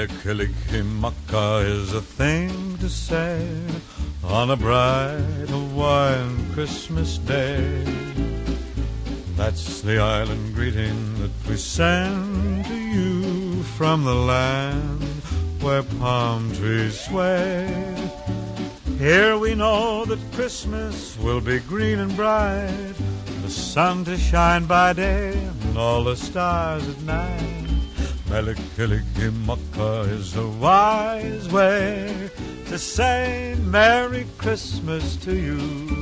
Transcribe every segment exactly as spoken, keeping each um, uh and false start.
Mele Kalikimaka is a thing to say on a bright Hawaiian Christmas day. That's the island greeting that we send to you from the land where palm trees sway. Here we know that Christmas will be green and bright, the sun to shine by day and all the stars at night. Mele Kalikimaka is a wise way to say Merry Christmas to you.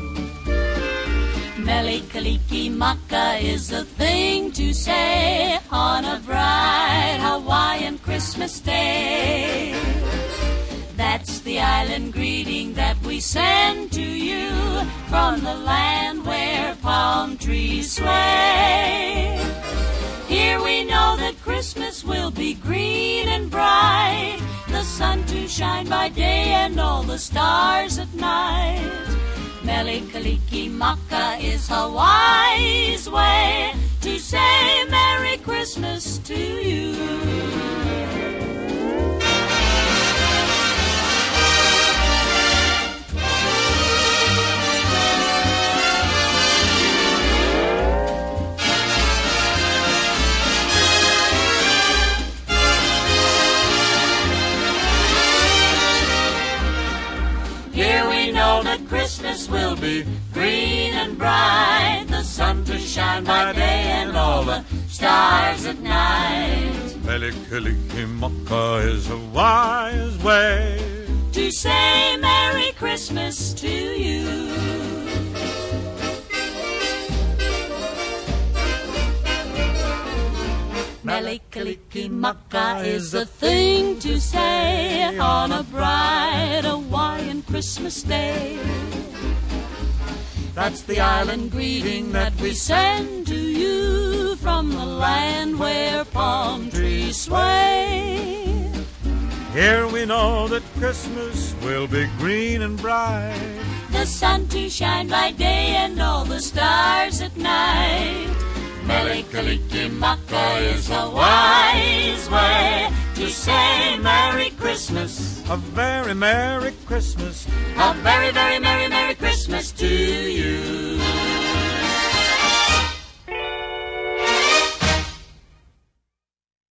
Mele Kalikimaka is a thing to say on a bright Hawaiian Christmas day. That's the island greeting that we send to you from the land where palm trees sway. Here we know that Christmas will be green and bright, the sun to shine by day and all the stars at night. Mele Kalikimaka is Hawaii's way to say Merry Christmas to you. Here we know that Christmas will be green and bright, the sun to shine by day and all the stars at night. Mele Kalikimaka is a wise way to say Merry Christmas to you. Mele Kalikimaka is a thing to say on a bright Hawaiian Christmas day. That's the island greeting that we send to you from the land where palm trees sway. Here we know that Christmas will be green and bright, the sun to shine by day and all the stars at night. Mele Kalikimaka is a wise way to say Merry Christmas. A very Merry Christmas. A very, very Merry, Merry Christmas to you.